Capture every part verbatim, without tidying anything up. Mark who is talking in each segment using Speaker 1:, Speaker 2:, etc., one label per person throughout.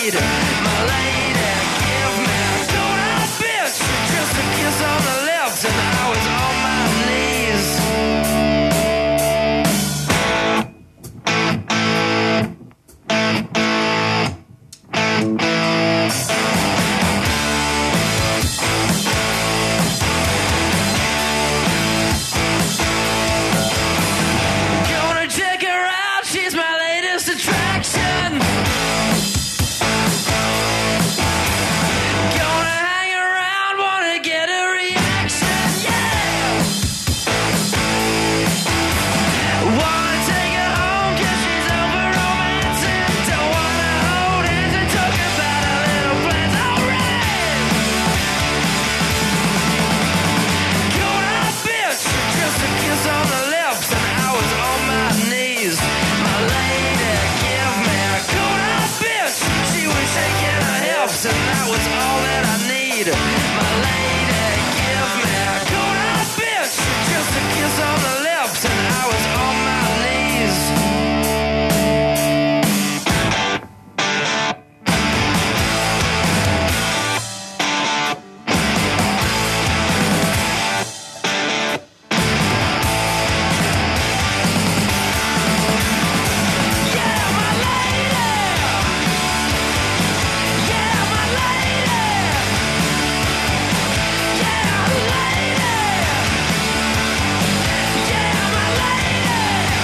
Speaker 1: need. My lady, give me a cold bitch, just a kiss on the lips, and I was on my knees. Gonna check her out, she's my latest attraction. Gonna hang around, wanna get a reaction, yeah. Wanna take her home, cause she's over romancing. Don't wanna hold hands and talk about our little plans already. Gonna bitch, just a kiss on the lips, and I was on my knees. My lady, give me a cold bitch. She was shaking her hips, and that was all that I need. My lady, give me a cold bitch, just a kiss on the lips, and I was on my knees. Yeah, my lady. Yeah, my lady. Yeah, lady. Yeah, my lady.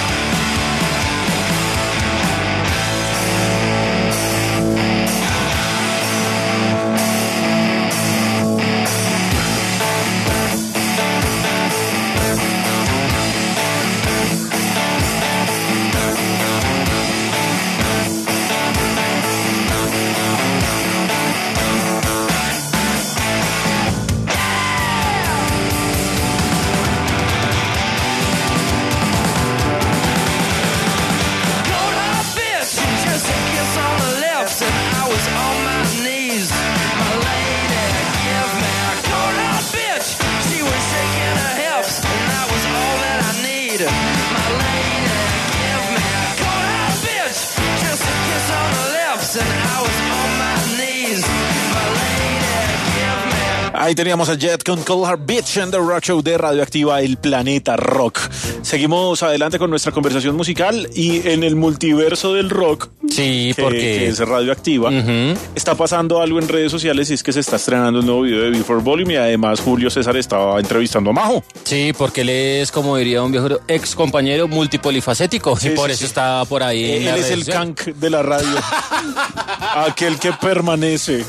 Speaker 1: Cold hard bitch, just a kiss on the lips, and I was on my knees. My lady, give me a cold hard bitch. She was shaking her hips, and that was all that I need. My lady, give me a cold hard bitch, just a kiss on the lips, and I was on my knees. My lady, give me a
Speaker 2: Ahí teníamos a Jet con Cold Hard Bitch en The Rock Show de Radioactiva, el planeta rock. Seguimos adelante con nuestra conversación musical y en el multiverso del rock,
Speaker 3: Sí,
Speaker 2: que,
Speaker 3: porque
Speaker 2: que es Radioactiva,
Speaker 3: Ujú.
Speaker 2: está pasando algo en redes sociales y es que se está estrenando un nuevo video de Before Volume y además Julio César estaba entrevistando a Majo.
Speaker 3: Sí, porque él es, como diría un viejo ex compañero, multipolifacético.
Speaker 2: Sí,
Speaker 3: y por
Speaker 2: sí,
Speaker 3: eso
Speaker 2: sí.
Speaker 3: está por ahí. en
Speaker 2: Él
Speaker 3: las
Speaker 2: es
Speaker 3: redes
Speaker 2: el
Speaker 3: sociales.
Speaker 2: canc de la radio. Aquel que permanece.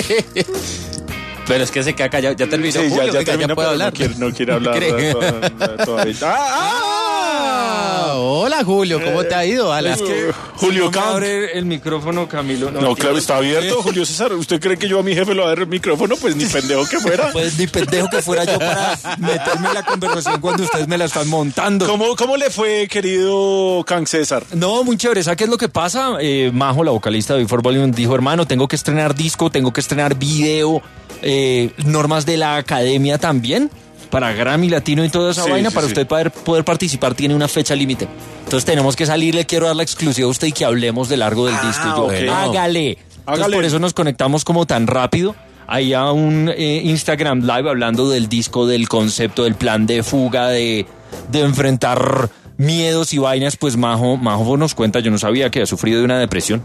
Speaker 3: Pero es que se queda callado. Ya terminó.
Speaker 2: Sí,
Speaker 3: Julio,
Speaker 2: ya, ya
Speaker 3: venga,
Speaker 2: terminó,
Speaker 3: ya puede
Speaker 2: pero
Speaker 3: hablar.
Speaker 2: No quiere, no quiere hablar
Speaker 3: ¿Cree?
Speaker 2: to- todavía. ¡Ah!
Speaker 3: Ah, hola Julio, ¿cómo te ha ido? A las
Speaker 2: Es que-
Speaker 3: que
Speaker 2: Julio
Speaker 4: No me
Speaker 2: Canc.
Speaker 4: abre el micrófono, Camilo.
Speaker 2: No, claro, está abierto, Julio César. ¿Usted cree que yo a mi jefe le voy a dar el micrófono? Pues ni pendejo que fuera.
Speaker 4: Pues ni pendejo que fuera yo para meterme en la conversación cuando ustedes me la están montando.
Speaker 2: ¿Cómo, cómo le fue, querido Canc César?
Speaker 4: No, muy chévere. ¿Sabes qué es lo que pasa? Eh, Majo, la vocalista de Before Volume, dijo, hermano, tengo que estrenar disco, tengo que estrenar video, eh, normas de la academia también, para Grammy Latino y toda esa
Speaker 2: Sí,
Speaker 4: vaina,
Speaker 2: sí,
Speaker 4: para
Speaker 2: sí.
Speaker 4: usted poder, poder participar tiene una fecha límite. Entonces tenemos que salir, le quiero dar la exclusiva a usted y que hablemos de largo del
Speaker 2: Ah,
Speaker 4: disco. Y yo,
Speaker 2: ok.
Speaker 4: hágale. Entonces
Speaker 2: Hágale.
Speaker 4: por eso nos conectamos como tan rápido. Hay a un eh, Instagram Live hablando del disco, del concepto, del plan de fuga, de, de enfrentar miedos y vainas. Pues Majo, Majo nos cuenta, yo no sabía que ha sufrido de una depresión.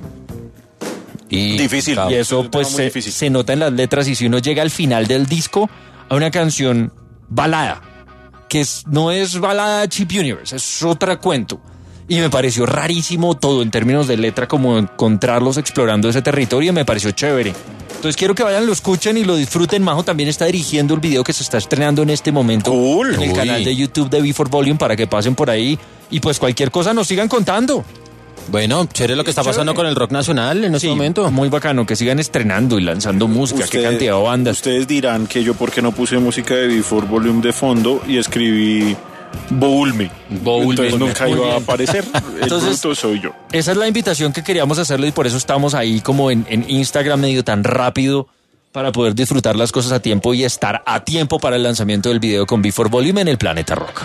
Speaker 4: Y,
Speaker 2: Difícil.
Speaker 4: Y eso
Speaker 2: Es un
Speaker 4: pues
Speaker 2: tema muy
Speaker 4: se,
Speaker 2: difícil.
Speaker 4: se nota en las letras, y si uno llega al final del disco a una canción balada, que es, no es balada Cheap Universe, es otra cuento. Y me pareció rarísimo todo en términos de letra, como encontrarlos explorando ese territorio, y me pareció chévere. Entonces quiero que vayan, lo escuchen y lo disfruten. Majo también está dirigiendo el video que se está estrenando en este momento
Speaker 2: Cool.
Speaker 4: en el
Speaker 3: Uy.
Speaker 4: canal de YouTube de Before Volume, para que pasen por ahí y pues cualquier cosa nos sigan contando.
Speaker 3: Bueno, chévere lo que está pasando
Speaker 4: Chévere.
Speaker 3: con el rock nacional en este
Speaker 4: Sí,
Speaker 3: momento.
Speaker 4: muy bacano, que sigan estrenando y lanzando música, qué cantidad de bandas.
Speaker 2: Ustedes dirán que yo por qué no puse música de Before Volume de fondo y escribí Boulme.
Speaker 3: Boulme.
Speaker 2: Entonces nunca
Speaker 4: Muy
Speaker 2: iba a
Speaker 4: bien.
Speaker 2: aparecer. El
Speaker 4: Entonces-
Speaker 2: bruto soy yo.
Speaker 4: Esa es la invitación que queríamos hacerlo, y por eso estamos ahí como en, en Instagram medio tan rápido, para poder disfrutar las cosas a tiempo y estar a tiempo para el lanzamiento del video con Before Volume en el Planeta Rock.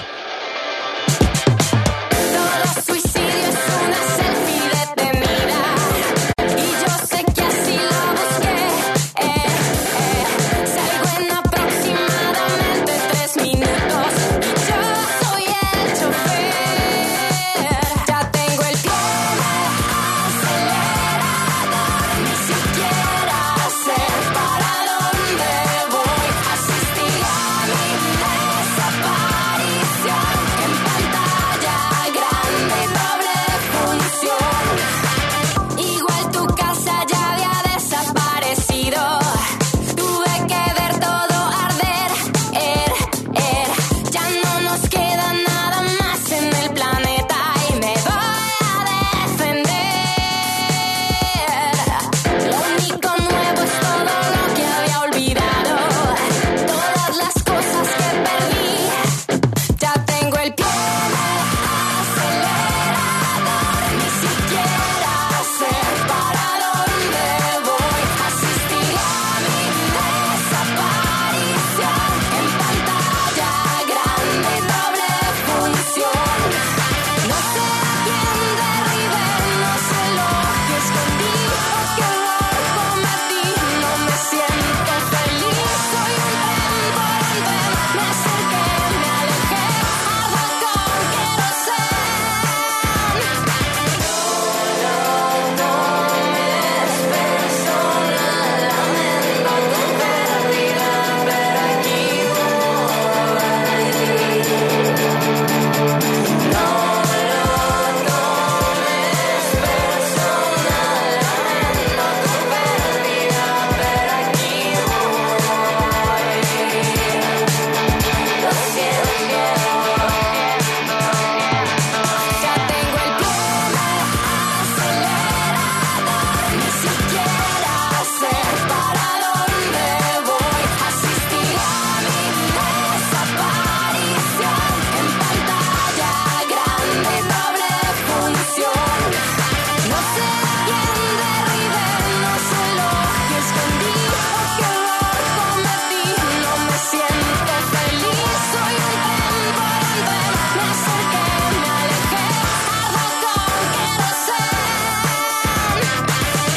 Speaker 5: Todo suicidio es una selfie detenida, y yo sé que así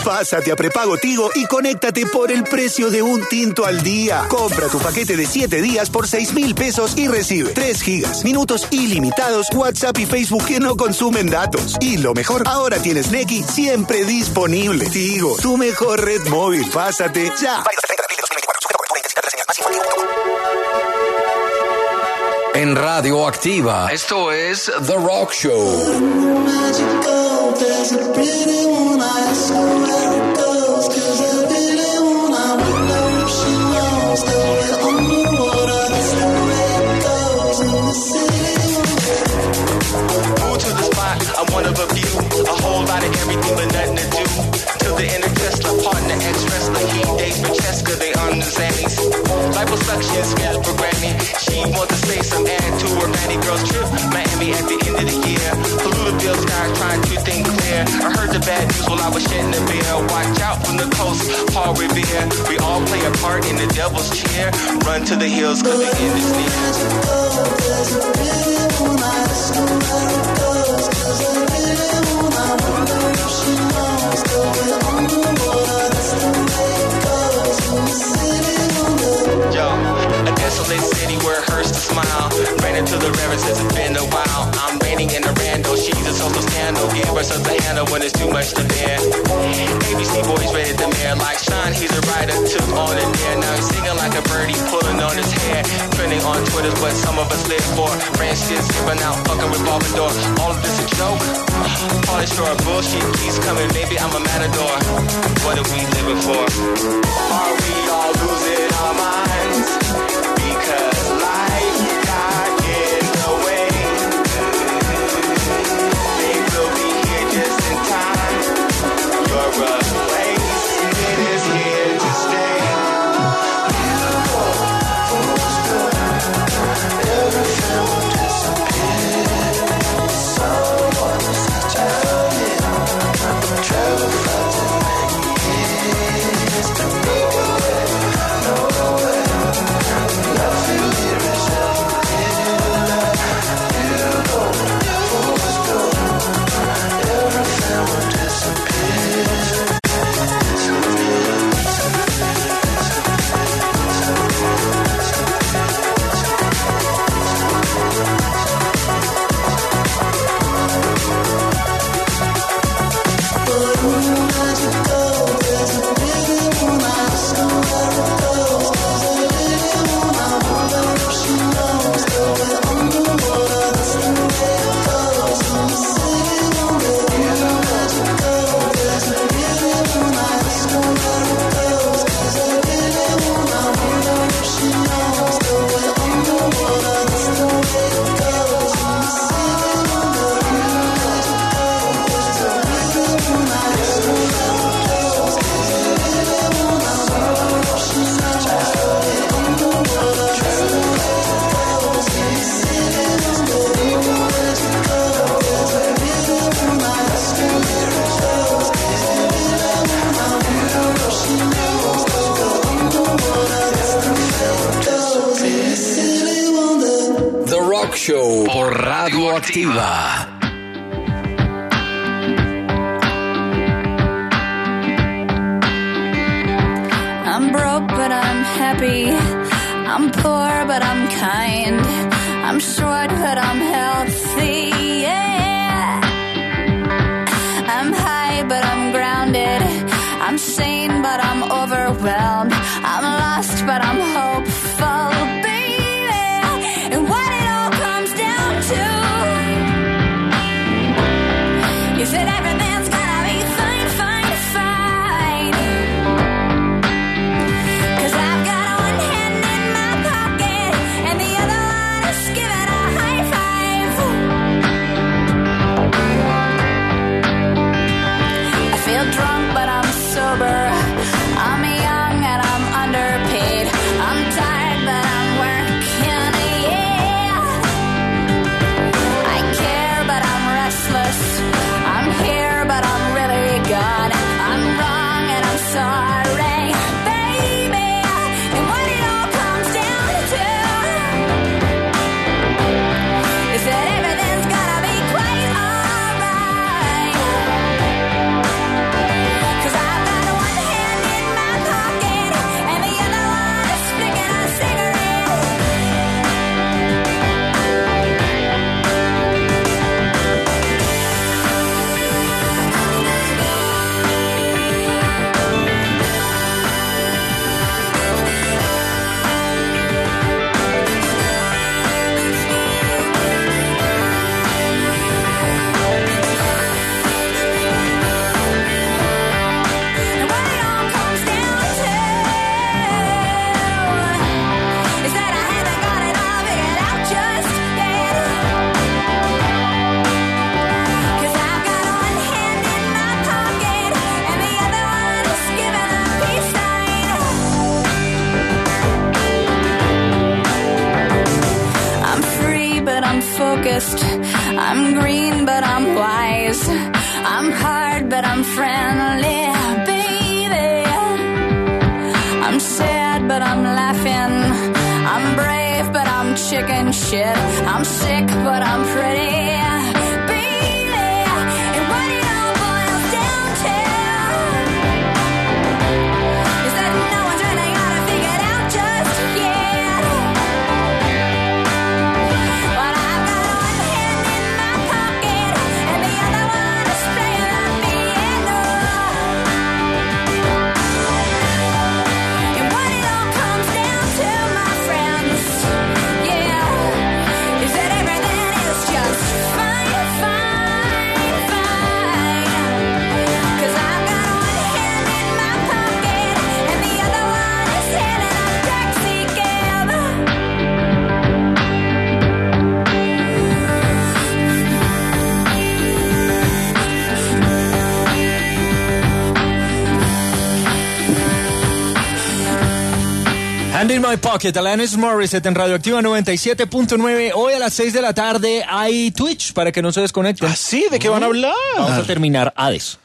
Speaker 5: Pásate a prepago Tigo y conéctate por el precio de un tinto al día. Compra tu paquete de siete días por seis mil pesos y recibe tres gigas, minutos ilimitados, WhatsApp y Facebook que no consumen datos. Y lo mejor, ahora tienes Nequi siempre disponible. Tigo, tu mejor red móvil. Pásate ya.
Speaker 6: En Radio Activa, esto es The Rock Show.
Speaker 7: I'm one of a few, a whole lot of everything but nothing to do. Till the inner Tesla, partner, ex-wrestler, he dates Francesca, they on the Zannies. Liposuction, schedule programming. She wants to say some add to her Manny Girls trip, Miami at the end of the year. Polluted bill skies trying to think clear. I heard the bad news while I was shedding the beer. Watch out from the coast, Paul Revere. We all play a part in the devil's chair. Run to the hills cause the end is near. Yo, a desolate city where it hurts to smile. Ran into the river since it's been a while. I'm raining in a rando, she's a social scandal. Give her something to handle when it's too much to bear. A B C boys rated the mayor like Sean, he's a writer, took on it there. Now he's singing like a birdie, pulling on his hair. Trending on Twitter's what some of us live for. Ranch shit, skipping out, fucking revolving door. All of this a joke? Polish for a bullshit keeps coming, maybe I'm a matador. What are we living for? Are we all losing our minds? Because life got in the way. They will be here just in time. Your replacement is here to stay. Beautiful, everything will disappear. Someone is telling me travel fast and years to nowhere, nowhere. Nothing here is ever real. You go, fools go. Everything will disappear.
Speaker 6: Show por Radio Activa.
Speaker 8: I'm broke, but I'm happy. I'm poor, but I'm kind. I'm short, but I'm healthy. Yeah. I'm high, but I'm grounded. I'm sane, but I'm overwhelmed. I'm lost, but I'm hopeful, baby. And what it all comes down to is that everything's gonna be fine, fine, fine. 'Cause I've got one hand in my pocket and the other one is giving a high five. I feel drunk, but I'm sober. I'm young and I'm underpaid. I'm tired. shit. I'm sick, but I'm pretty.
Speaker 4: Hand in My Pocket, Alanis Morissette en Radioactiva noventa y siete punto nueve. Hoy a las seis de la tarde hay Twitch para que no se desconecten.
Speaker 2: ¿Ah, sí? ¿De qué van a hablar?
Speaker 4: Vamos a terminar Hades.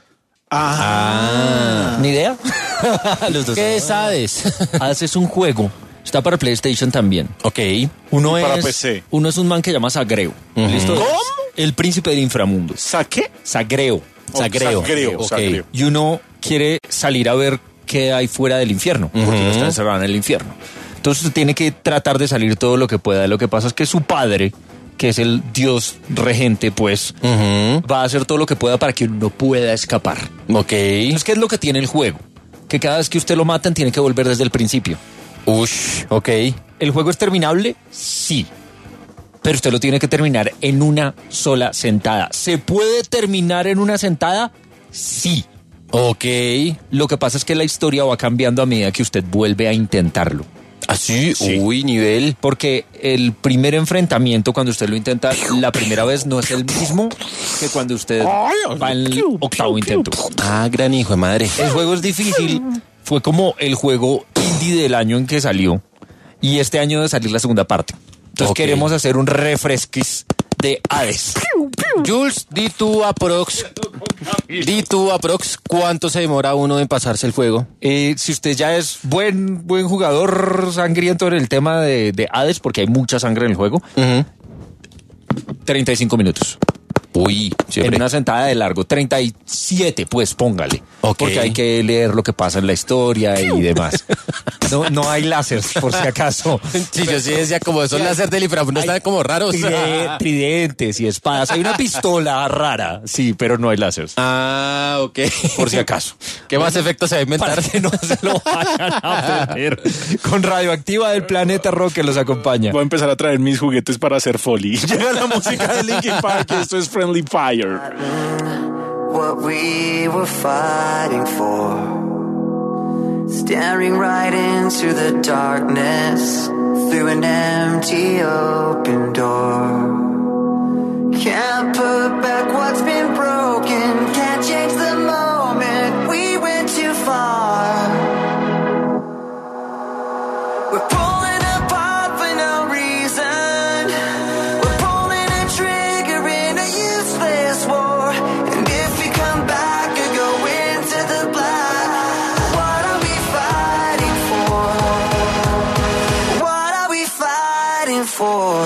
Speaker 2: Ah.
Speaker 4: ¿Ni idea?
Speaker 3: Los dos. ¿Qué es Hades?
Speaker 4: Hades es un juego. Está para PlayStation también.
Speaker 3: Ok.
Speaker 4: Uno
Speaker 2: Y para
Speaker 4: es,
Speaker 2: P C.
Speaker 4: Uno es un man que llama Sagreo.
Speaker 3: Uh-huh.
Speaker 4: ¿Listo?
Speaker 2: ¿Cómo?
Speaker 4: El príncipe del inframundo.
Speaker 2: ¿Saqué?
Speaker 4: Sagreo.
Speaker 2: Oh,
Speaker 3: Sagreo.
Speaker 2: Sagreo,
Speaker 3: Ok.
Speaker 2: Sagreo.
Speaker 4: Y uno quiere salir a ver qué hay fuera del infierno, porque uno está encerrado en el infierno. Entonces usted tiene que tratar de salir todo lo que pueda. Lo que pasa es que su padre, que es el dios regente, pues,
Speaker 3: Uh-huh.
Speaker 4: va a hacer todo lo que pueda para que uno no pueda escapar.
Speaker 3: Ok.
Speaker 4: Entonces, ¿qué es lo que tiene el juego? Que cada vez que usted lo matan tiene que volver desde el principio.
Speaker 3: Ush, ok.
Speaker 4: ¿El juego es terminable? Sí. Pero usted lo tiene que terminar en una sola sentada. ¿Se puede terminar en una sentada? Sí.
Speaker 3: Ok.
Speaker 4: Lo que pasa es que la historia va cambiando a medida que usted vuelve a intentarlo.
Speaker 3: ¿Así?
Speaker 4: Sí.
Speaker 3: Uy, nivel.
Speaker 4: Porque el primer enfrentamiento, cuando usted lo intenta la primera vez, no es el mismo que cuando usted va en el octavo intento.
Speaker 3: Ah, gran hijo de madre.
Speaker 4: El juego es difícil. Fue como el juego indie del año en que salió. Y este año de salir la segunda parte. Entonces
Speaker 3: Ok.
Speaker 4: queremos hacer un refresquis de Hades.
Speaker 3: Jules, di tú aprox. Di tú aprox. ¿Cuánto se demora uno en pasarse el juego?
Speaker 4: Eh, si usted ya es buen, buen jugador sangriento en el tema de, de Hades, porque hay mucha sangre en el juego,
Speaker 3: Uh-huh.
Speaker 4: treinta y cinco minutos.
Speaker 3: Uy,
Speaker 4: En
Speaker 3: siempre.
Speaker 4: una sentada de largo. treinta y siete, pues póngale.
Speaker 3: Ok.
Speaker 4: Porque hay que leer lo que pasa en la historia y demás. No, no hay láseres, por si acaso.
Speaker 3: Sí, yo sí decía como esos láser del inframundo están como raros.
Speaker 4: Tride- Tridentes y espadas. Hay una pistola rara, sí, pero no hay láseres.
Speaker 3: Ah, ok.
Speaker 4: Por si acaso.
Speaker 3: ¿Qué más efectos se va a inventar?
Speaker 4: Para que no se lo vayan a perder. Con Radioactiva del Planeta Rock que los acompaña.
Speaker 2: Voy a empezar a traer mis juguetes para hacer foley. Llega la música de Linkin Park. Esto es Friendly Fire.
Speaker 1: What we were fighting for, staring right into the darkness through an empty open door. Can't put back what's been broken, can't change the moment we went too far. We're pulling apart for no reason, we're pulling a trigger in a useless war. And if we come back or go into the black, what are we fighting for? What are we fighting for?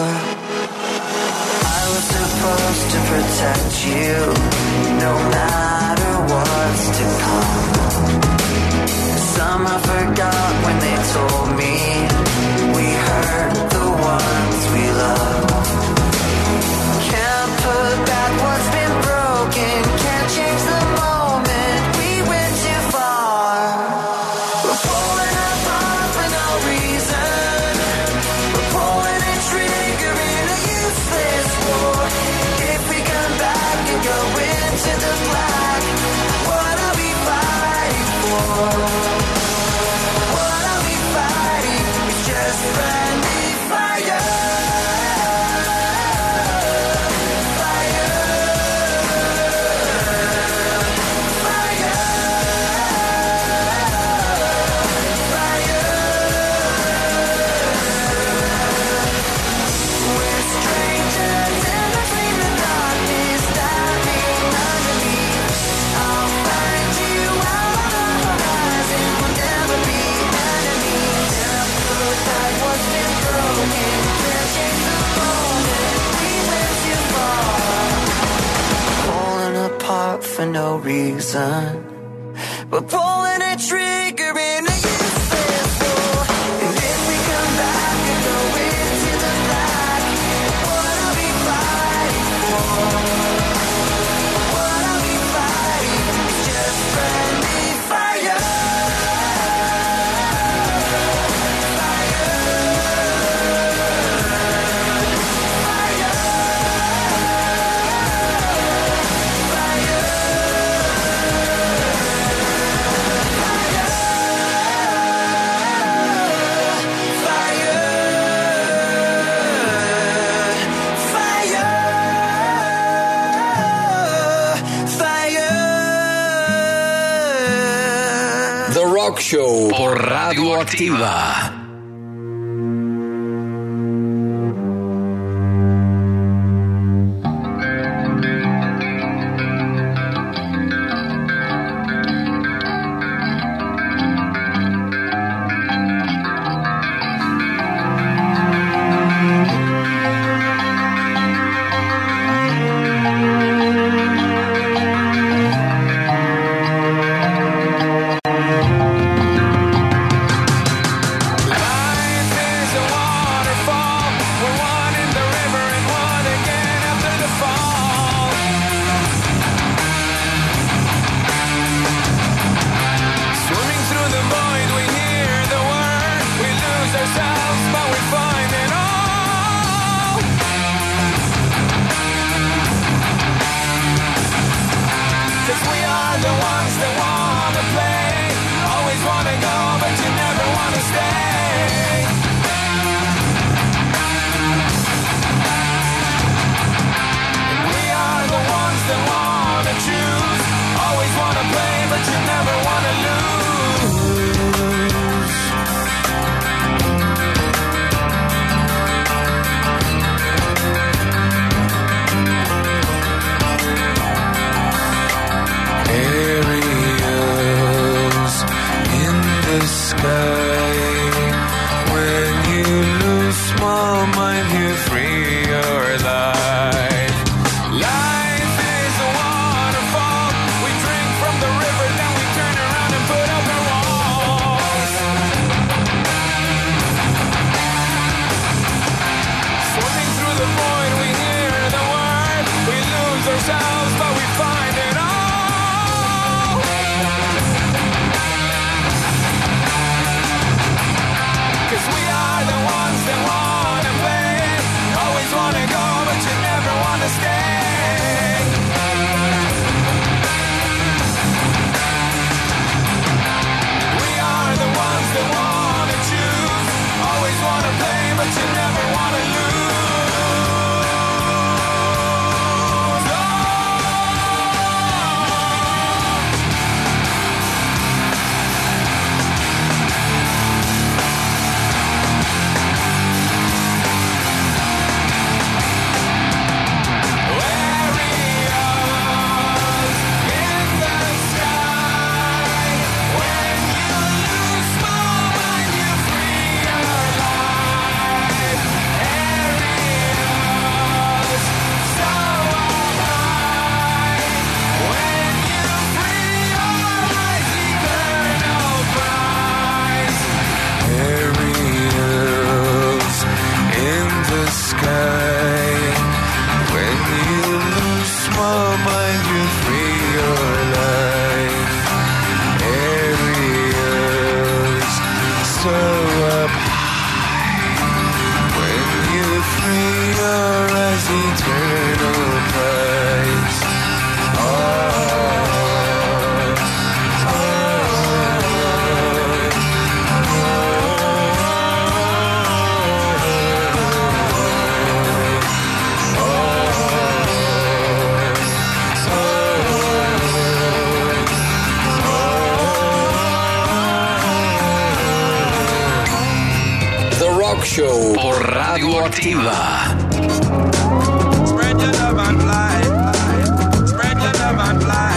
Speaker 1: I was supposed to protect you, no matter what's to come. Somehow forgot when they told me we hurt the ones we love. Can't put back what's been broken, can't change the moment we went too far. We're pulling apart for no reason, we're pulling a trigger in a useless war. If we come back and go reason. But pulling a trigger in a useless war. And if we come back and go into the black, what I'll be fighting for, what I'll be fighting is just friendly fire.
Speaker 6: The Rock Show por Radio Activa. Show por Radio Activa.
Speaker 1: Spread your love and fly. Spread your love and fly.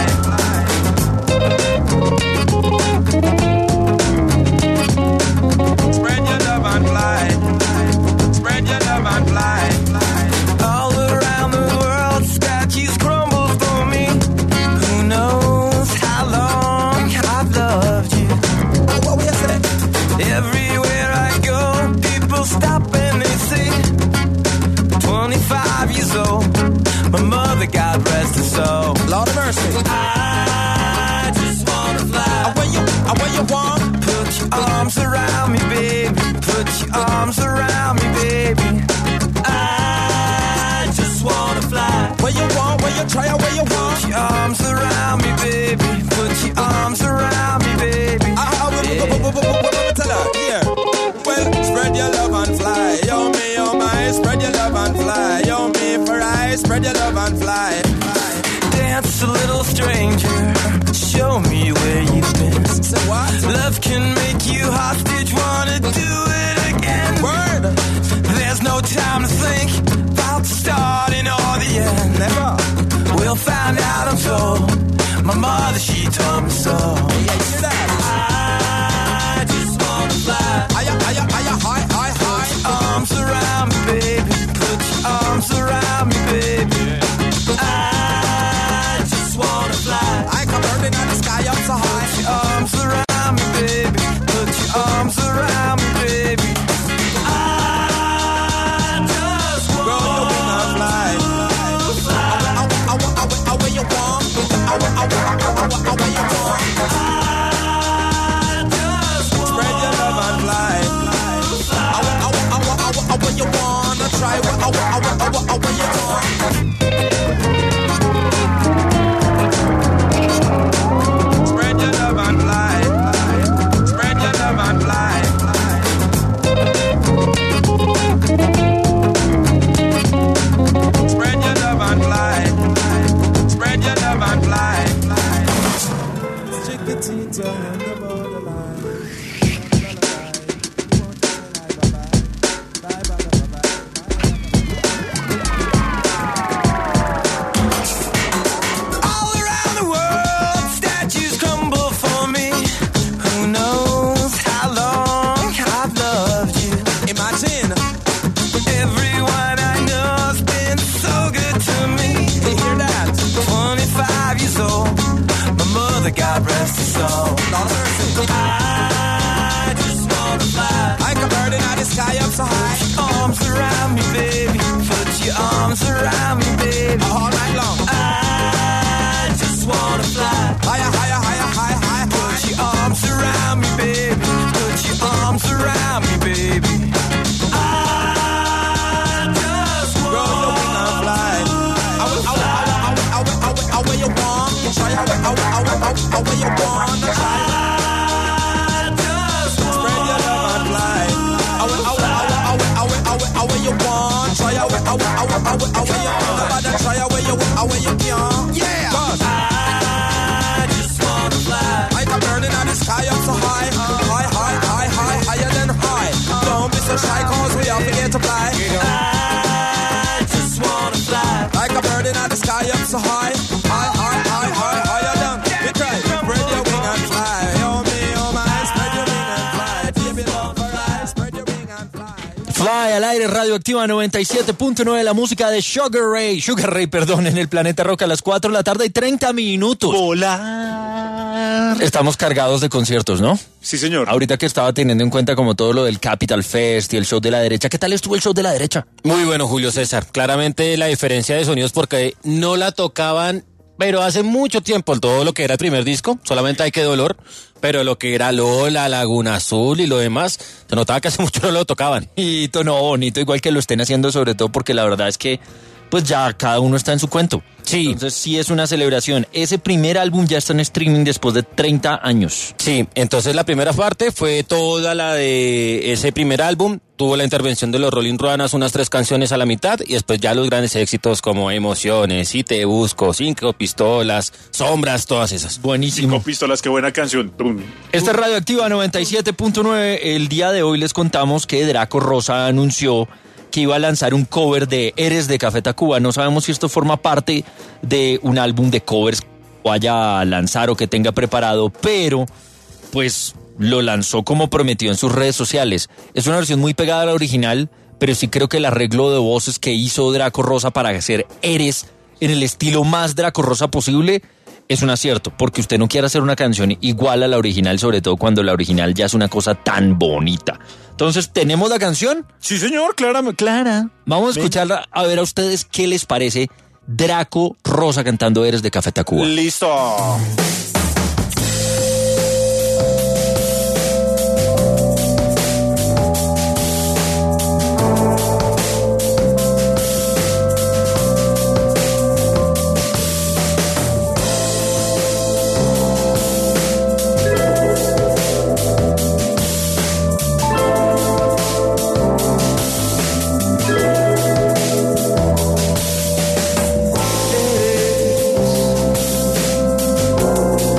Speaker 1: Spread your love and fly. Spread your love and fly. All around the world, statues crumble for me. Who knows? God rest his soul. I just wanna fly like a bird in the sky up so high. Put your arms around me, baby. Put your arms around me, baby. All night long. I just wanna fly higher, higher, higher, higher, higher. Put your arms around me, baby. Put your arms around me, baby. I just wanna fly. I will, I will, I will, I will, I will, I will, you want. Try how I will, I will, I will, I will, you want. Try. I just wanna spread your love and fly. I will, I will, I will, I will, I will, I will, I will, you want. Try how I will, I will, I will, I will, you want. Nobody try how you will, I will, you can. Yeah. Cause I just wanna fly like a bird in the sky up so high, high, high, high, high, higher than high. Don't be so shy, cause we all forget to fly. I just wanna fly like a bird in the sky up so high, high, high, high, high, higher than. You try, spread your wing and fly. Oh me, oh my, spread your wing and fly. Baby, love for life, spread your wing and fly.
Speaker 4: Fly al aire, Radioactiva noventa y siete punto nueve, la música de Sugar Ray, Sugar Ray, perdón, en el Planeta Rock a las cuatro de la tarde y treinta minutos.
Speaker 2: Volar.
Speaker 4: Estamos cargados de conciertos, ¿no?
Speaker 2: Sí, señor.
Speaker 4: Ahorita que estaba teniendo en cuenta como todo lo del Capital Fest y el show de la derecha, ¿qué tal estuvo el show de la derecha?
Speaker 3: Muy bueno, Julio César. Claramente la diferencia de sonidos porque no la tocaban, pero hace mucho tiempo, todo lo que era el primer disco, solamente Hay que dolor, pero lo que era Lola, Laguna Azul y lo demás, se notaba que hace mucho no lo tocaban.
Speaker 4: Y tono bonito, igual que lo estén haciendo, sobre todo porque la verdad es que pues ya cada uno está en su cuento.
Speaker 3: Sí.
Speaker 4: Entonces sí es una celebración. Ese primer álbum ya está en streaming después de treinta años.
Speaker 3: Sí, entonces la primera parte fue toda la de ese primer álbum, tuvo la intervención de los Rolling Ruanas, unas tres canciones a la mitad, y después ya los grandes éxitos como Emociones, Si te busco, Cinco pistolas, Sombras, todas esas.
Speaker 4: Buenísimo.
Speaker 2: Cinco pistolas, qué buena canción. Tum.
Speaker 4: Esta es Radioactiva noventa y siete punto nueve. El día de hoy les contamos que Draco Rosa anunció que iba a lanzar un cover de Eres de Café Tacuba. No sabemos si esto forma parte de un álbum de covers que vaya a lanzar o que tenga preparado, pero pues lo lanzó como prometió en sus redes sociales. Es una versión muy pegada a la original, pero sí creo que el arreglo de voces que hizo Draco Rosa para hacer Eres en el estilo más Draco Rosa posible es un acierto, porque usted no quiere hacer una canción igual a la original, sobre todo cuando la original ya es una cosa tan bonita. Entonces, ¿tenemos la canción?
Speaker 2: Sí, señor, Clara. Clara.
Speaker 4: Vamos a escucharla, a ver a ustedes qué les parece Draco Rosa cantando Eres de Café Tacuba.
Speaker 2: Listo.
Speaker 1: Eres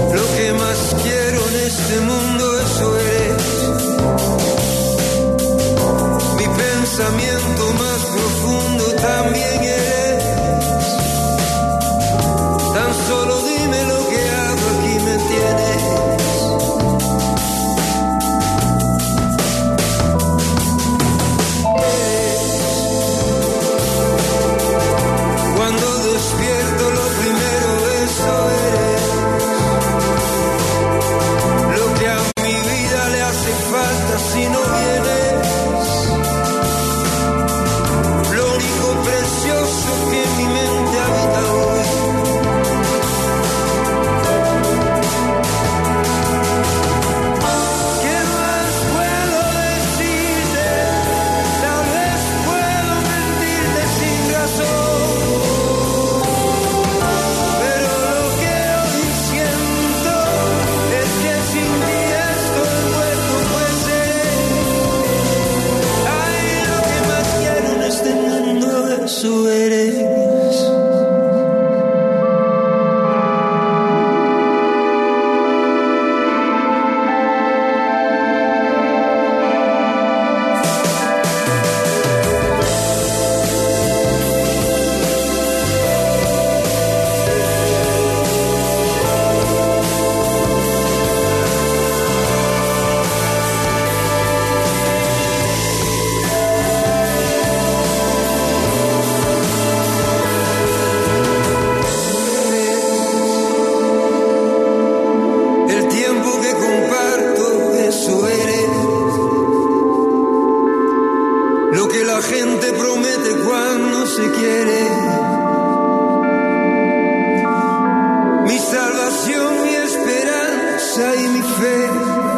Speaker 1: conoces.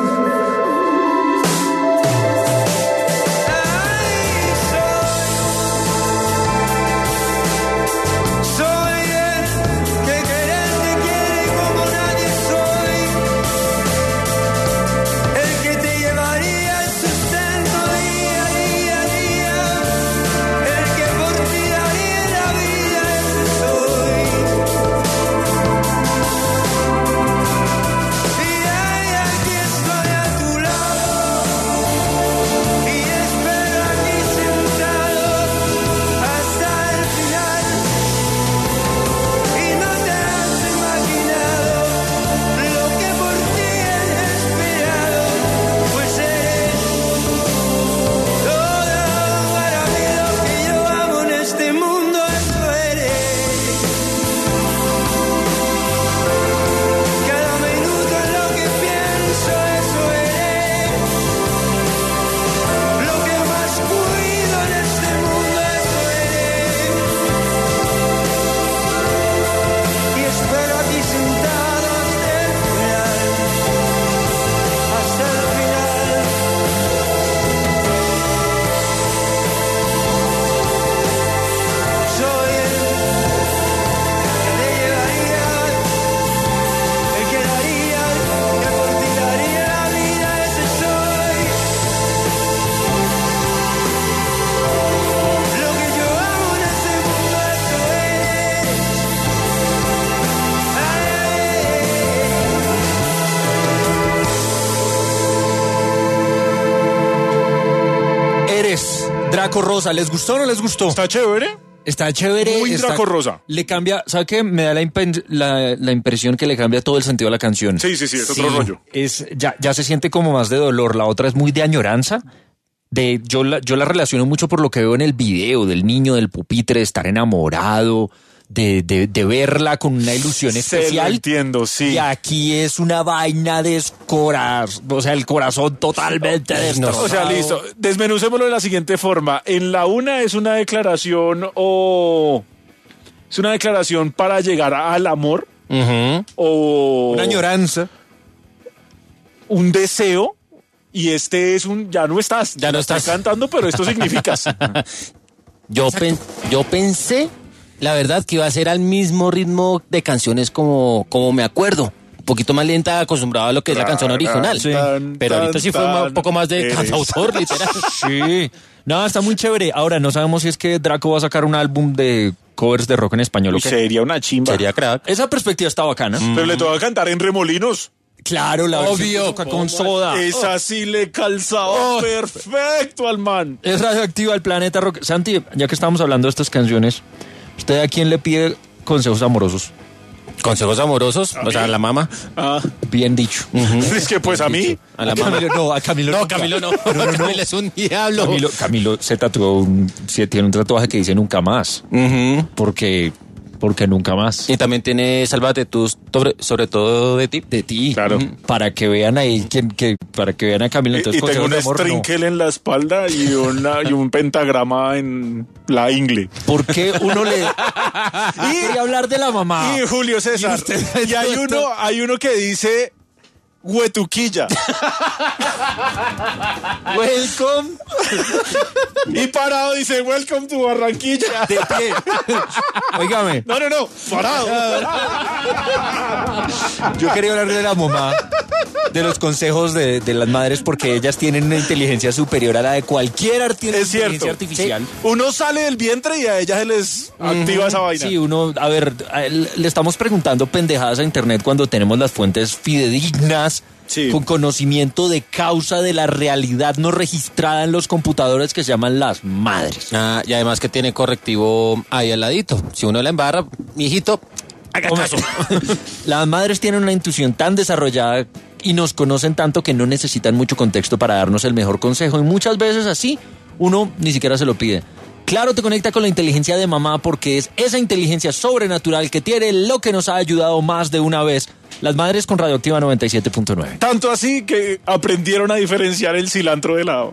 Speaker 4: Draco Rosa, ¿les gustó o no les gustó?
Speaker 2: Está chévere.
Speaker 4: Está chévere.
Speaker 2: Muy
Speaker 4: está,
Speaker 2: Draco Rosa.
Speaker 4: Le cambia, ¿sabe qué? Me da la, impen, la, la impresión que le cambia todo el sentido a la canción.
Speaker 2: Sí, sí, sí, es otro rollo.
Speaker 4: Es, ya, ya se siente como más de dolor. La otra es muy de añoranza. De, yo, la, yo la relaciono mucho por lo que veo en el video del niño, del pupitre, de estar enamorado, de, de, de verla con una ilusión especial.
Speaker 2: Se lo entiendo, sí.
Speaker 4: Y aquí es una vaina de corazón, o sea, el corazón totalmente destrozado.
Speaker 2: O sea, listo. Desmenucémoslo de la siguiente forma. En la una es una declaración o... Es una declaración para llegar al amor.
Speaker 3: Uh-huh.
Speaker 2: O...
Speaker 4: Una añoranza.
Speaker 2: Un deseo. Y este es un... Ya no estás.
Speaker 3: Ya no estás.
Speaker 2: Estás cantando, pero esto significas.
Speaker 3: yo, pen, yo pensé... La verdad que iba a ser al mismo ritmo de canciones como, como me acuerdo. Un poquito más lenta, acostumbrado a lo que es la canción original. Sí. Pero ahorita sí fue un poco más de cantautor, literal.
Speaker 4: Sí. No, está muy chévere. Ahora, no sabemos si es que Draco va a sacar un álbum de covers de rock en español.
Speaker 2: Uy, sería una chimba.
Speaker 3: Sería crack.
Speaker 4: Esa perspectiva está bacana.
Speaker 2: Mm. Pero le toca cantar en Remolinos.
Speaker 4: Claro, la
Speaker 3: obvio
Speaker 4: con soda.
Speaker 2: Esa sí le calzaba oh. perfecto al man.
Speaker 4: Es radioactiva el planeta rock. Santi, ya que estamos hablando de estas canciones, ¿usted a quién le pide consejos amorosos?
Speaker 3: ¿Consejos amorosos? O sea, a la mamá.
Speaker 2: Ah.
Speaker 4: Bien dicho.
Speaker 2: Uh-huh. Es que pues a mí.
Speaker 3: A la mamá.
Speaker 4: Camilo, no, a Camilo
Speaker 3: no. No, Camilo no. Pero no, Camilo es un diablo.
Speaker 4: Camilo, Camilo se tatuó un, tiene un tatuaje que dice nunca más.
Speaker 3: Uh-huh.
Speaker 4: Porque... Porque nunca más.
Speaker 3: Y también tiene Sálvate tú, sobre, sobre todo de ti.
Speaker 4: De ti.
Speaker 2: Claro.
Speaker 4: Para que vean ahí, que, que, para que vean a Camilo. Entonces,
Speaker 2: y, y tengo un strinkel no. en la espalda y, una, y un pentagrama en la ingle.
Speaker 4: ¿Por qué uno le... y quería hablar de la mamá.
Speaker 2: Y Julio César. Y, usted, y hay, uno, hay uno que dice... Huetuquilla.
Speaker 4: Welcome.
Speaker 2: Y parado dice, welcome to Barranquilla.
Speaker 4: ¿De qué? Óigame.
Speaker 2: No, no, no, parado.
Speaker 4: Yo quería hablar de la mamá, de los consejos de, de las madres, porque ellas tienen una inteligencia superior a la de cualquier arti-
Speaker 2: es
Speaker 4: inteligencia
Speaker 2: cierto.
Speaker 4: artificial.
Speaker 2: Sí. Uno sale del vientre y a ellas se les uh-huh. activa esa vaina.
Speaker 4: Sí, uno, a ver, a él, le estamos preguntando pendejadas a internet cuando tenemos las fuentes fidedignas. Sí. Con conocimiento de causa de la realidad no registrada en los computadores que se llaman las madres.
Speaker 3: Ah, y además que tiene correctivo ahí al ladito. Si uno la embarra, mijito, haga caso.
Speaker 4: Las madres tienen una intuición tan desarrollada y nos conocen tanto que no necesitan mucho contexto para darnos el mejor consejo. Y muchas veces así, uno ni siquiera se lo pide. Claro, te conecta con la inteligencia de mamá porque es esa inteligencia sobrenatural que tiene lo que nos ha ayudado más de una vez. Las madres con Radioactiva noventa y siete punto nueve.
Speaker 2: Tanto así que aprendieron a diferenciar el cilantro de lado.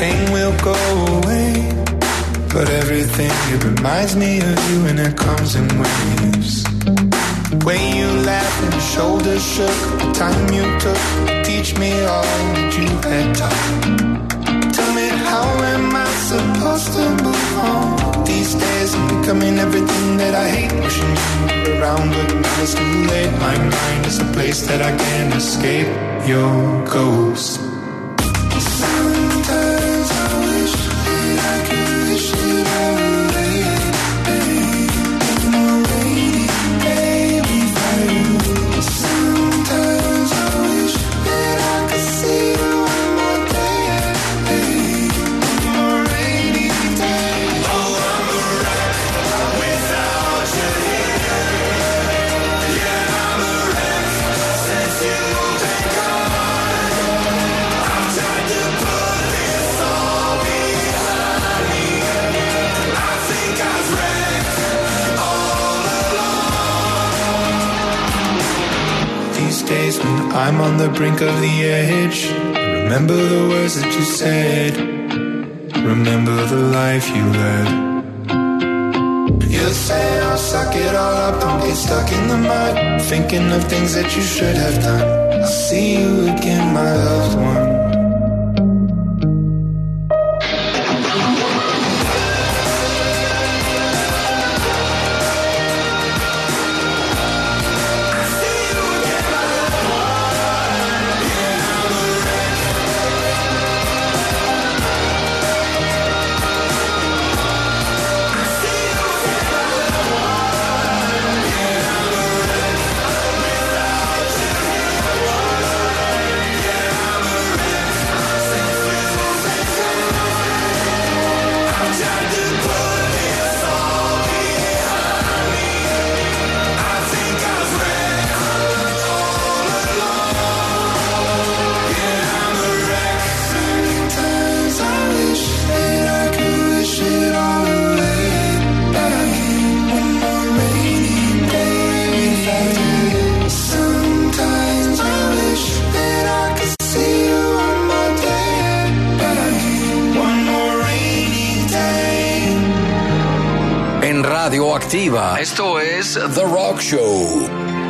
Speaker 9: pain will go away, but everything, it reminds me of you, and it comes in waves. When you laughed and your shoulders shook, the time you took to teach me all that you had taught. Tell me, how am I supposed to move on? These days I'm becoming everything that I hate, wishing you were around, but now it's too late. My mind is a place that I can't escape your ghost. Sometimes I wish that I could wish it all away, no rainy day without you. Sometimes I wish that I could see you one more day, no rainy day. Oh, I'm a wreck without you here. Yeah, I'm a wreck since you've been gone. I'm trying to put this all behind me. I think I was wrecked all along. These days when I'm on the brink of the edge, I remember the words that you said, remember the life you led. You say, I'll suck it all up, don't get stuck in the mud, thinking of things that you should have done. I'll see you again, my loved one.
Speaker 6: Activa. Esto es The Rock Show.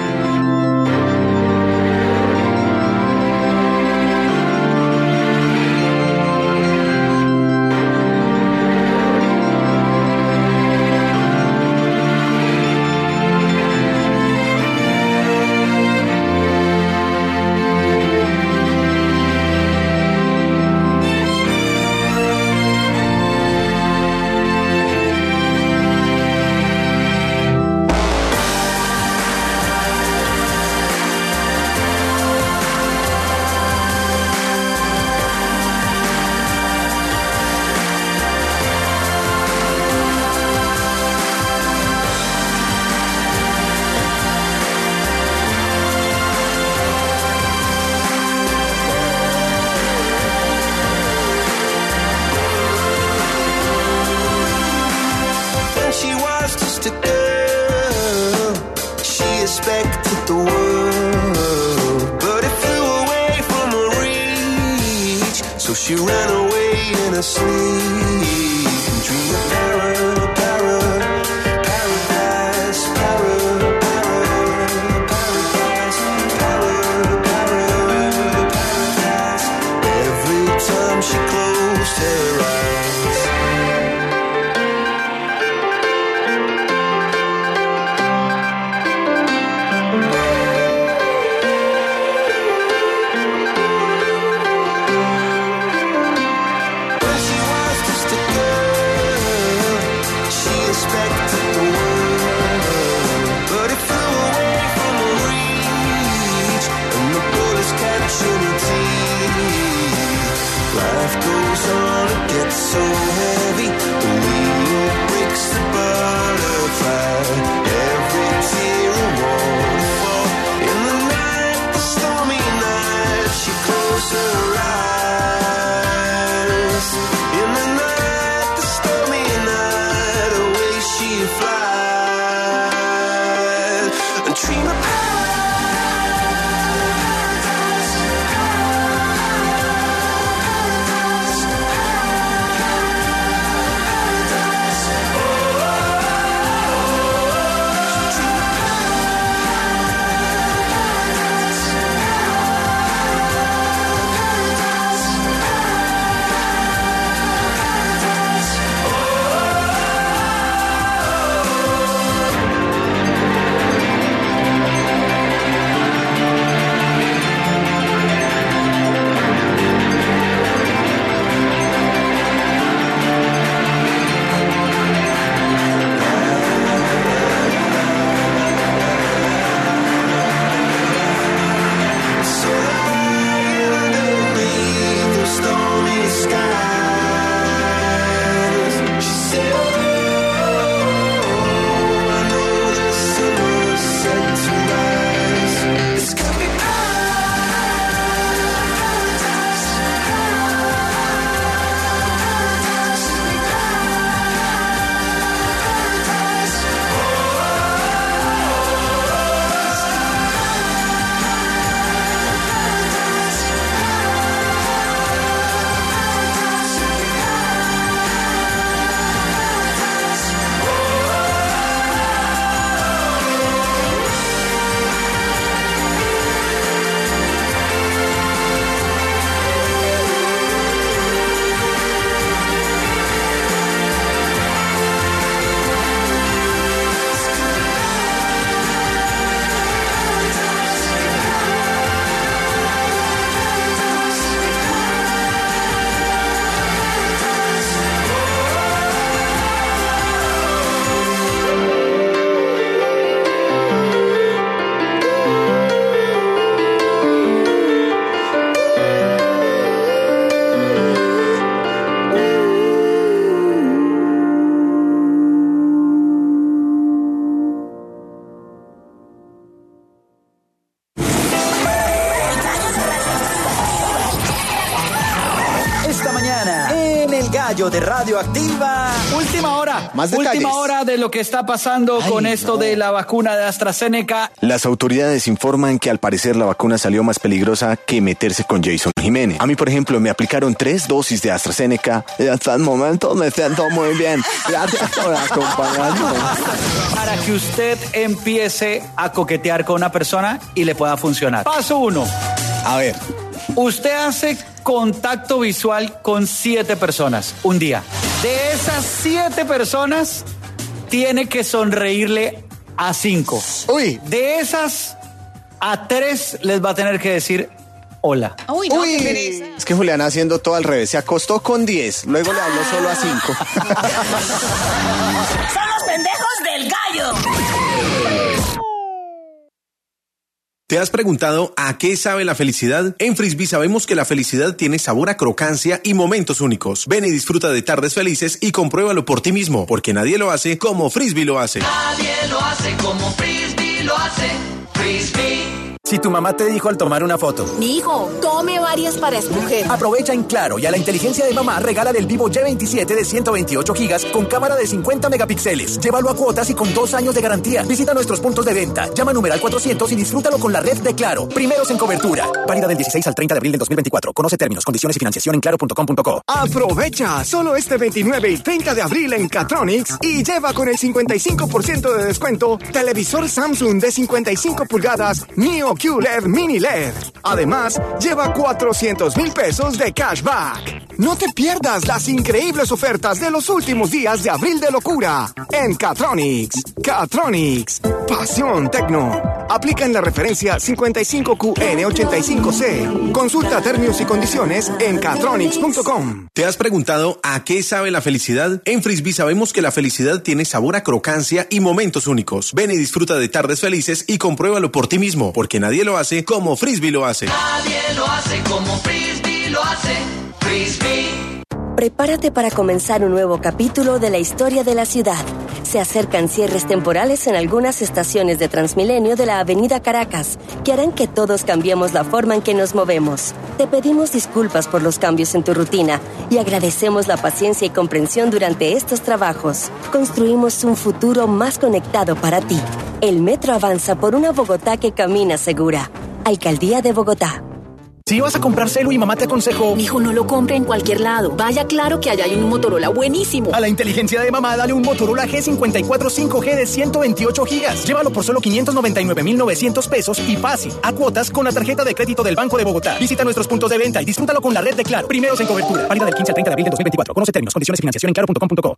Speaker 10: She ran away in her sleep and dreamed of para, para, paradise, para, para, paradise, para, para, paradise. Every time she closed her eyes.
Speaker 11: gallo de Radioactiva.
Speaker 12: Última hora.
Speaker 11: Más detalles.
Speaker 12: Última hora de lo que está pasando
Speaker 11: Ay,
Speaker 12: con esto
Speaker 11: no.
Speaker 12: de la vacuna de AstraZeneca.
Speaker 13: Las autoridades informan que al parecer la vacuna salió más peligrosa que meterse con Jason Jiménez. A mí, por ejemplo, me aplicaron tres dosis de AstraZeneca y hasta el momento me siento muy bien. Gracias por acompañarnos.
Speaker 12: Para que usted empiece a coquetear con una persona y le pueda funcionar. Paso uno.
Speaker 11: A ver.
Speaker 12: Usted hace contacto visual con siete personas un día. De esas siete personas, tiene que sonreírle a cinco.
Speaker 11: Uy.
Speaker 12: De esas, a tres les va a tener que decir hola.
Speaker 14: Uy, no,
Speaker 11: Uy,
Speaker 14: qué pereza.
Speaker 11: es que Julián haciendo todo al revés. Se acostó con diez, luego le habló solo a cinco.
Speaker 15: ¡Son los pendejos del gallo!
Speaker 16: ¿Te has preguntado a qué sabe la felicidad? En Frisbee sabemos que la felicidad tiene sabor a crocancia y momentos únicos. Ven y disfruta de tardes felices y compruébalo por ti mismo, porque nadie lo hace como Frisbee lo hace.
Speaker 1: Nadie lo hace como Frisbee lo hace. Frisbee.
Speaker 17: Si tu mamá te dijo al tomar una foto,
Speaker 18: Mi hijo, tome varias para escoger.
Speaker 17: aprovecha en Claro y a la inteligencia de mamá regala el Vivo Y veintisiete de ciento veintiocho gigas con cámara de cincuenta megapíxeles. Llévalo a cuotas y con dos años de garantía. Visita nuestros puntos de venta. Llama numeral cuatrocientos y disfrútalo con la red de Claro. Primeros en cobertura. Válida del dieciséis al treinta de abril del dos mil veinticuatro. Conoce términos, condiciones y financiación en claro punto com punto co.
Speaker 19: Aprovecha solo este veintinueve y treinta de abril en Catronics y lleva con el cincuenta y cinco por ciento de descuento televisor Samsung de cincuenta y cinco pulgadas Neo Q L E D Mini L E D. Además, lleva cuatrocientos mil pesos de cashback. No te pierdas las increíbles ofertas de los últimos días de abril de locura en Catronics. Catronics, pasión tecno. Aplica en la referencia cincuenta y cinco Q N ochenta y cinco C. Consulta términos y condiciones en catronics punto com.
Speaker 16: ¿Te has preguntado a qué sabe la felicidad? En Frisbee sabemos que la felicidad tiene sabor a crocancia y momentos únicos. Ven y disfruta de tardes felices y compruébalo por ti mismo, porque nadie lo hace como Frisbee lo hace.
Speaker 1: Nadie lo hace como Frisbee lo hace. Frisbee.
Speaker 20: Prepárate para comenzar un nuevo capítulo de la historia de la ciudad. Se acercan cierres temporales en algunas estaciones de Transmilenio de la Avenida Caracas, que harán que todos cambiemos la forma en que nos movemos. Te pedimos disculpas por los cambios en tu rutina y agradecemos la paciencia y comprensión durante estos trabajos. Construimos un futuro más conectado para ti. El metro avanza por una Bogotá que camina segura. Alcaldía de Bogotá.
Speaker 17: Si vas a comprar celu y mamá te aconsejó,
Speaker 18: Mijo, no lo compre en cualquier lado. Vaya Claro que allá hay un Motorola buenísimo.
Speaker 17: a la inteligencia de mamá dale un Motorola G cincuenta y cuatro cinco G de ciento veintiocho gigas. Llévalo por solo quinientos noventa y nueve mil novecientos pesos y fácil, a cuotas con la tarjeta de crédito del Banco de Bogotá. Visita nuestros puntos de venta y disfrútalo con la red de Claro. Primeros en cobertura. Válida del quince al treinta de abril del dos mil veinticuatro. Conoce términos, condiciones y financiación en claro punto com punto co.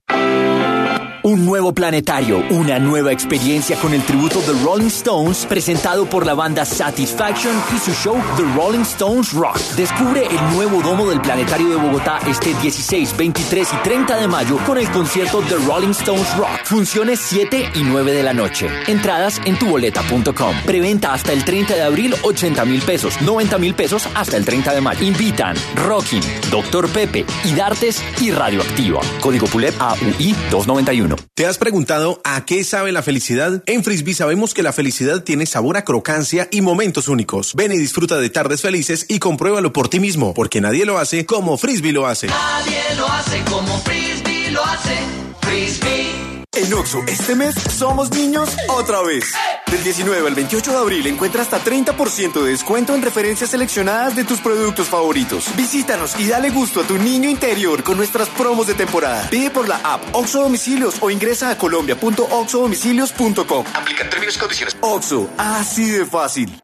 Speaker 11: Un nuevo planetario, una nueva experiencia con el tributo The Rolling Stones presentado por la banda Satisfaction y su show The Rolling Stones Rock. Descubre el nuevo domo del Planetario de Bogotá este dieciséis, veintitrés y treinta de mayo con el concierto The Rolling Stones Rock. Funciones siete y nueve de la noche. Entradas en tuboleta punto com. Preventa hasta el treinta de abril, ochenta mil pesos, noventa mil pesos hasta el treinta de mayo. Invitan Rockin, Doctor Pepe, Idartes y Radioactiva. Código Pulet A U I doscientos noventa y uno.
Speaker 16: ¿Te has preguntado a qué sabe la felicidad? En Frisbee sabemos que la felicidad tiene sabor a crocancia y momentos únicos. Ven y disfruta de tardes felices y compruébalo por ti mismo, porque nadie lo hace como Frisbee lo hace.
Speaker 1: Nadie lo hace como Frisbee lo hace. Frisbee.
Speaker 21: En Oxxo, este mes somos niños otra vez. Del diecinueve al veintiocho de abril encuentra hasta treinta por ciento de descuento en referencias seleccionadas de tus productos favoritos. Visítanos y dale gusto a tu niño interior con nuestras promos de temporada. Pide por la app Oxxo Domicilios o ingresa a colombia punto oxxo domicilios punto com. Aplican términos y condiciones. Oxxo, así de fácil.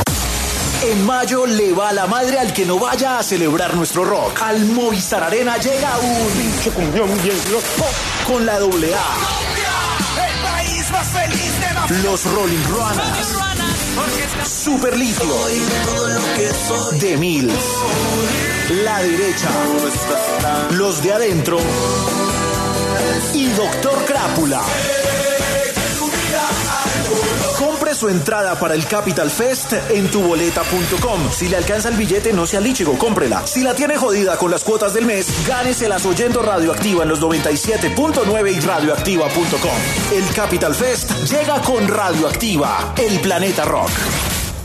Speaker 5: En mayo le va la madre al que no vaya a celebrar nuestro rock. Al Movistar Arena llega un pinche cumbión bien loco con la doble A.
Speaker 10: El país más feliz de la...
Speaker 5: Los Rolling Ruanas, Super Litio, The Mills, La Derecha, Los de Adentro y Doctor Crápula. Compre su entrada para el Capital Fest en tuboleta punto com. Si le alcanza el billete, no sea líchigo, cómprela. Si la tiene jodida con las cuotas del mes, gáneselas oyendo Radioactiva en los noventa y siete punto nueve y radioactiva punto com. El Capital Fest llega con Radioactiva, el planeta rock.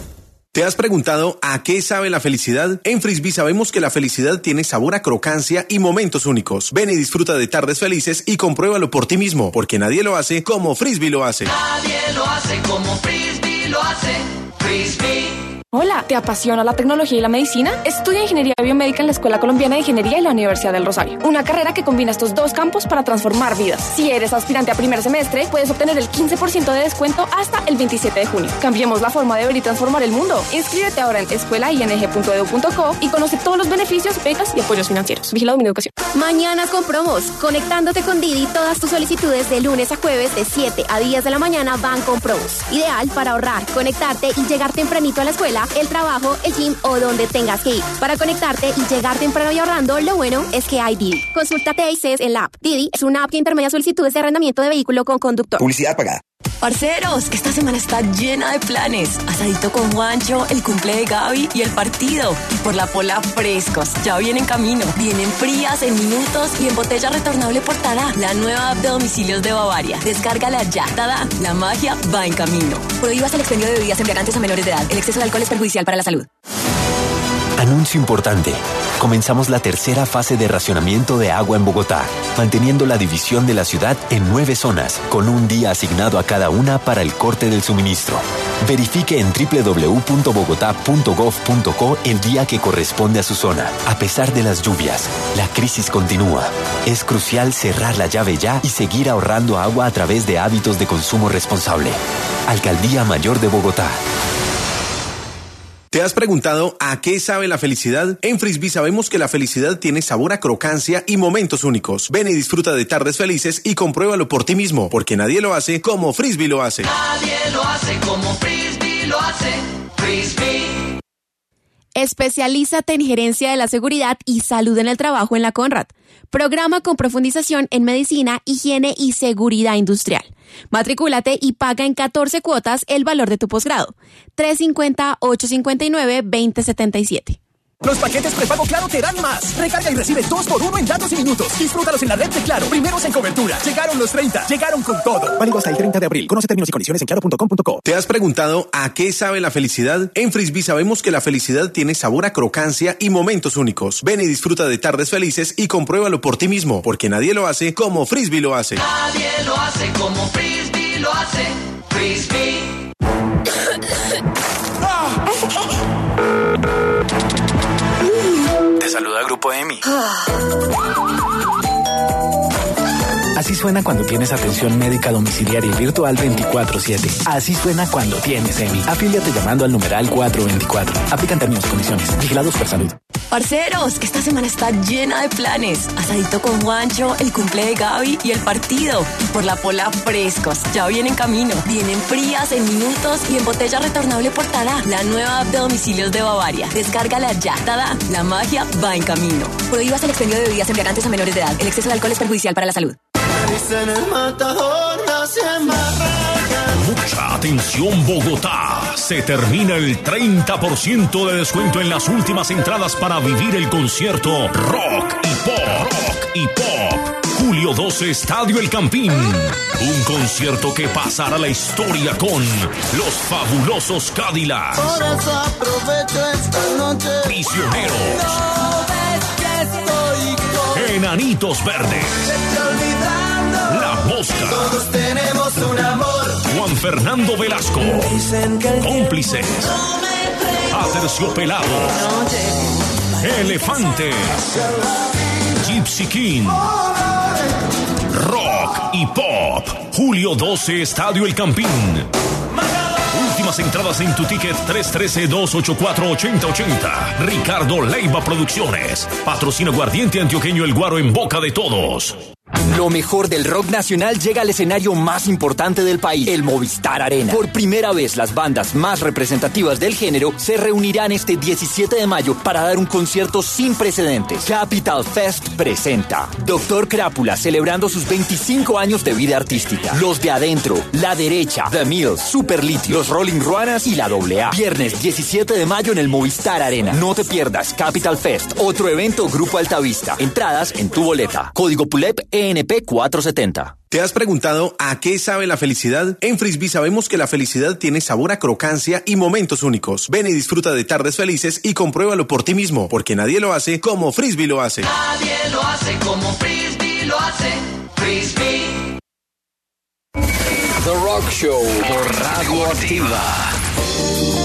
Speaker 16: ¿Te has preguntado a qué sabe la felicidad? En Frisbee sabemos que la felicidad tiene sabor a crocancia y momentos únicos. Ven y disfruta de tardes felices y compruébalo por ti mismo, porque nadie lo hace como Frisbee lo hace.
Speaker 1: Nadie lo hace como Frisbee lo hace. Frisbee.
Speaker 7: Hola, ¿te apasiona la tecnología y la medicina? Estudia Ingeniería Biomédica en la Escuela Colombiana de Ingeniería y la Universidad del Rosario. Una carrera que combina estos dos campos para transformar vidas. Si eres aspirante a primer semestre, puedes obtener el quince por ciento de descuento hasta el veintisiete de junio. Cambiemos la forma de ver y transformar el mundo. Inscríbete ahora en escuela i n g punto e d u punto co y conoce todos los beneficios, becas y apoyos financieros. Vigilado Mineducación.
Speaker 14: Mañanas con promos. Conectándote con Didi, todas tus solicitudes de lunes a jueves de siete a diez de la mañana van con promos. Ideal para ahorrar, conectarte y llegar tempranito a la escuela, el trabajo, el gym o donde tengas que ir. Para conectarte y llegar temprano y ahorrando, lo bueno es que hay Didi. Consulta T I C E S en la app. Didi es una app que intermedia solicitudes de arrendamiento de vehículo con conductor.
Speaker 22: Publicidad pagada.
Speaker 23: Parceros, que esta semana está llena de planes. Asadito con Juancho, el cumple de Gaby y el partido. Y por la Pola frescos, ya vienen en camino. Vienen frías en minutos y en botella retornable por Tada, la nueva app de domicilios de Bavaria. Descárgala ya. Tada, la magia va en camino. Prohíbas el expendio de bebidas embriagantes a menores de edad. El exceso de alcohol es perjudicial para la salud.
Speaker 24: Anuncio importante. Comenzamos la tercera fase de racionamiento de agua en Bogotá, manteniendo la división de la ciudad en nueve zonas, con un día asignado a cada una para el corte del suministro. Verifique en doble u doble u doble u punto bogotá punto gov punto co el día que corresponde a su zona. A pesar de las lluvias, la crisis continúa. Es crucial cerrar la llave ya y seguir ahorrando agua a través de hábitos de consumo responsable. Alcaldía Mayor de Bogotá.
Speaker 16: ¿Te has preguntado a qué sabe la felicidad? En Frisbee sabemos que la felicidad tiene sabor a crocancia y momentos únicos. Ven y disfruta de tardes felices y compruébalo por ti mismo, porque nadie lo hace como Frisbee lo hace.
Speaker 1: Nadie lo hace como Frisbee lo hace. Frisbee.
Speaker 14: Especialízate en gerencia de la seguridad y salud en el trabajo en la Conrad. Programa con profundización en medicina, higiene y seguridad industrial. Matricúlate y paga en catorce cuotas el valor de tu posgrado. tres cinco cero, ocho cinco nueve, dos cero siete siete.
Speaker 17: Los paquetes prepago Claro te dan más. Recarga y recibe dos por uno en datos y minutos. Disfrútalos en la red de Claro. Primeros en cobertura. Llegaron los treinta. Llegaron con todo. Válido hasta el treinta de abril. Conoce términos y condiciones en claro punto com punto co.
Speaker 16: ¿Te has preguntado a qué sabe la felicidad? En Frisbee sabemos que la felicidad tiene sabor a crocancia y momentos únicos. Ven y disfruta de tardes felices y compruébalo por ti mismo, porque nadie lo hace como Frisbee lo hace.
Speaker 1: Nadie lo hace como Frisbee lo hace. Frisbee.
Speaker 25: Te saluda Grupo E M I.
Speaker 26: Así suena cuando tienes atención médica domiciliaria y virtual veinticuatro siete. Así suena cuando tienes E M I. Afíliate llamando al numeral cuatro veinticuatro. Aplican términos y condiciones. Vigilados por salud.
Speaker 23: Parceros, que esta semana está llena de planes. Asadito con Juancho, el cumple de Gaby y el partido. Y por la Pola frescos, ya vienen en camino. Vienen frías en minutos y en botella retornable por Tada, la nueva app de domicilios de Bavaria. Descárgala ya. Tada, la magia va en camino. Prohíbas el expendio de bebidas embriagantes a menores de edad. El exceso de alcohol es perjudicial para la salud.
Speaker 27: Mucha atención, Bogotá. Se termina el treinta por ciento de descuento en las últimas entradas para vivir el concierto Rock y Pop. Rock y Pop. Julio doce, Estadio El Campín. Un concierto que pasará a la historia con los fabulosos Cadillacs.
Speaker 10: Por eso aprovecho esta noche.
Speaker 27: Prisioneros.
Speaker 10: No ves que estoy con
Speaker 27: Enanitos Verdes. La Mosca.
Speaker 10: Todos tenemos un amor.
Speaker 27: Juan Fernando Velasco. Cómplices. Aterciopelados. Elefantes. Gypsy King. Rock y Pop. Julio doce, Estadio El Campín. Últimas entradas en tu ticket tres uno tres, dos ocho cuatro, ocho cero ocho cero. Ricardo Leiva Producciones. Patrocina Aguardiente Antioqueño El Guaro en boca de todos.
Speaker 11: Lo mejor del rock nacional llega al escenario más importante del país, el Movistar Arena. Por primera vez, las bandas más representativas del género se reunirán este diecisiete de mayo para dar un concierto sin precedentes. Capital Fest presenta Doctor Crápula, celebrando sus veinticinco años de vida artística. Los de Adentro, La Derecha, The Mills, Super Litio, Los Rolling Ruanas y la doble A. Viernes diecisiete de mayo en el Movistar Arena. No te pierdas Capital Fest, otro evento Grupo Altavista. Entradas en tu boleta. Código P U L E P E N N P cuatrocientos setenta.
Speaker 16: ¿Te has preguntado a qué sabe la felicidad? En Frisbee sabemos que la felicidad tiene sabor a crocancia y momentos únicos. Ven y disfruta de tardes felices y compruébalo por ti mismo, porque nadie lo hace como Frisbee lo hace.
Speaker 1: Nadie lo hace como Frisbee lo hace. Frisbee.
Speaker 6: The Rock Show por Radio Activa.